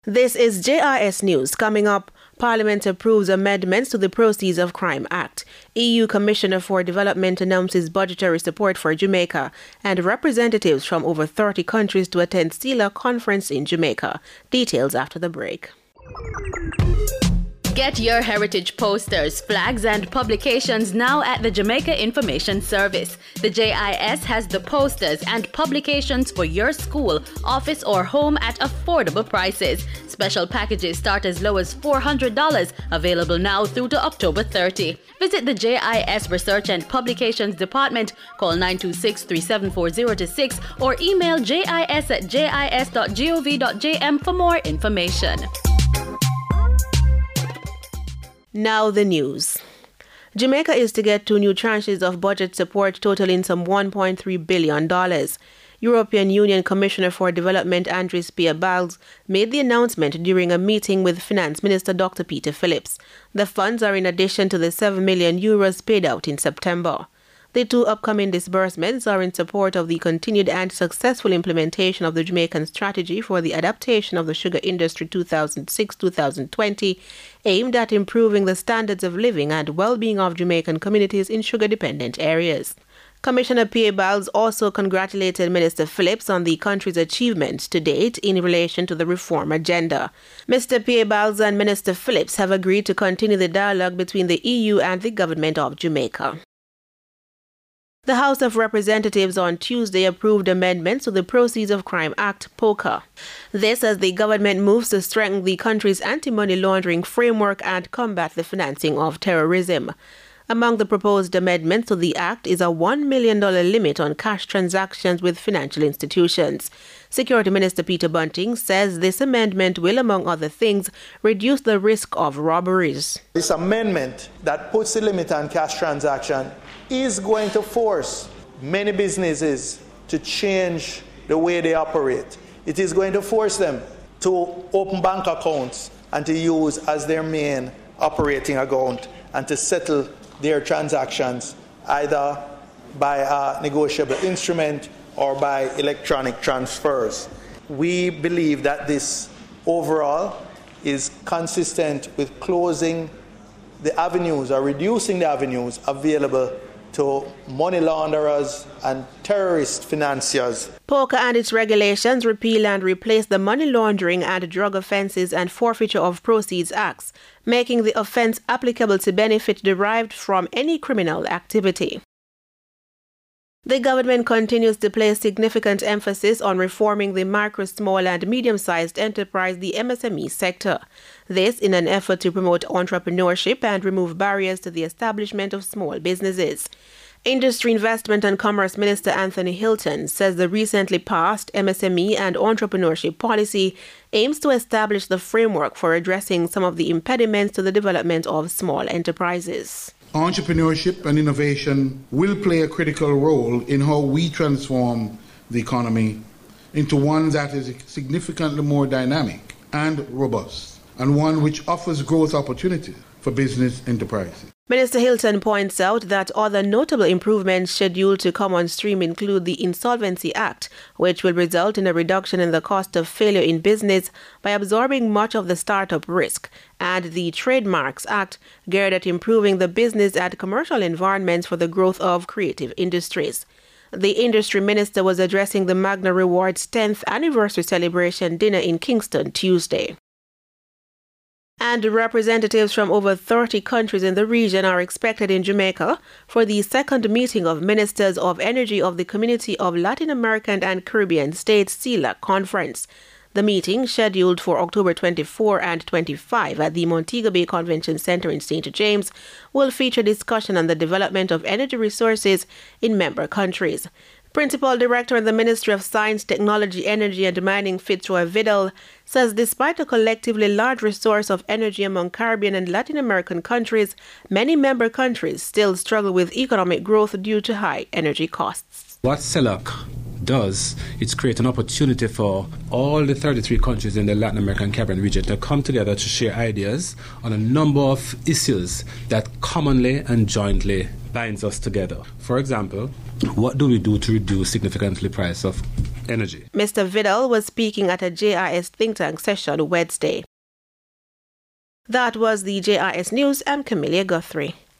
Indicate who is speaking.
Speaker 1: This is JIS News. Coming up, Parliament approves amendments to the Proceeds of Crime Act. EU Commissioner for Development announces budgetary support for Jamaica, and representatives from over 30 countries to attend CELA conference in Jamaica. Details after the break.
Speaker 2: Get your heritage posters, flags, and publications now at the Jamaica Information Service. The JIS has the posters and publications for your school, office, or home at affordable prices. Special packages start as low as $400, available now through to October 30. Visit the JIS Research and Publications Department, call 926-374-026, or email jis@jis.gov.jm for more information.
Speaker 1: Now the news. Jamaica is to get 2 new tranches of budget support totaling some $1.3 billion. European Union Commissioner for Development Andris Piebalgs made the announcement during a meeting with Finance Minister Dr. Peter Phillips. The funds are in addition to the €7 million paid out in September. The 2 upcoming disbursements are in support of the continued and successful implementation of the Jamaican Strategy for the Adaptation of the Sugar Industry 2006-2020, aimed at improving the standards of living and well-being of Jamaican communities in sugar-dependent areas. Commissioner Piebalgs also congratulated Minister Phillips on the country's achievements to date in relation to the reform agenda. Mr. Piebalgs and Minister Phillips have agreed to continue the dialogue between the EU and the government of Jamaica. The House of Representatives on Tuesday approved amendments to the Proceeds of Crime Act, POCA. This as the government moves to strengthen the country's anti-money laundering framework and combat the financing of terrorism. Among the proposed amendments to the Act is a $1 million limit on cash transactions with financial institutions. Security Minister Peter Bunting says this amendment will, among other things, reduce the risk of robberies.
Speaker 3: This amendment that puts the limit on cash transaction is going to force many businesses to change the way they operate. It is going to force them to open bank accounts and to use as their main operating account and to settle their transactions either by a negotiable instrument or by electronic transfers. We believe that this overall is consistent with closing the avenues or reducing the avenues available to money launderers and terrorist financiers.
Speaker 1: POCA and its regulations repeal and replace the Money Laundering and Drug Offences and Forfeiture of Proceeds Acts, making the offence applicable to benefit derived from any criminal activity. The government continues to place significant emphasis on reforming the micro, small and medium-sized enterprise, the MSME sector. This in an effort to promote entrepreneurship and remove barriers to the establishment of small businesses. Industry, Investment and Commerce Minister Anthony Hilton says the recently passed MSME and entrepreneurship policy aims to establish the framework for addressing some of the impediments to the development of small enterprises.
Speaker 4: Entrepreneurship and innovation will play a critical role in how we transform the economy into one that is significantly more dynamic and robust, and one which offers growth opportunities for business enterprises.
Speaker 1: Minister Hilton points out that other notable improvements scheduled to come on stream include the Insolvency Act, which will result in a reduction in the cost of failure in business by absorbing much of the startup risk, and the Trademarks Act, geared at improving the business and commercial environments for the growth of creative industries. The industry minister was addressing the Magna Rewards 10th anniversary celebration dinner in Kingston Tuesday. And representatives from over 30 countries in the region are expected in Jamaica for the second meeting of Ministers of Energy of the Community of Latin American and Caribbean States CELA conference. The meeting, scheduled for October 24 and 25 at the Montego Bay Convention Center in St. James, will feature discussion on the development of energy resources in member countries. Principal Director in the Ministry of Science, Technology, Energy and Mining, Fitzroy Vidal, says despite a collectively large resource of energy among Caribbean and Latin American countries, many member countries still struggle with economic growth due to high energy costs.
Speaker 5: What CELAC does is create an opportunity for all the 33 countries in the Latin American Caribbean region to come together to share ideas on a number of issues that commonly and jointly binds us together. For example, what do we do to reduce significantly price of energy.
Speaker 1: Mr. Vidal was speaking at a JIS think tank session Wednesday. That was the JIS News. I'm Camilla Guthrie.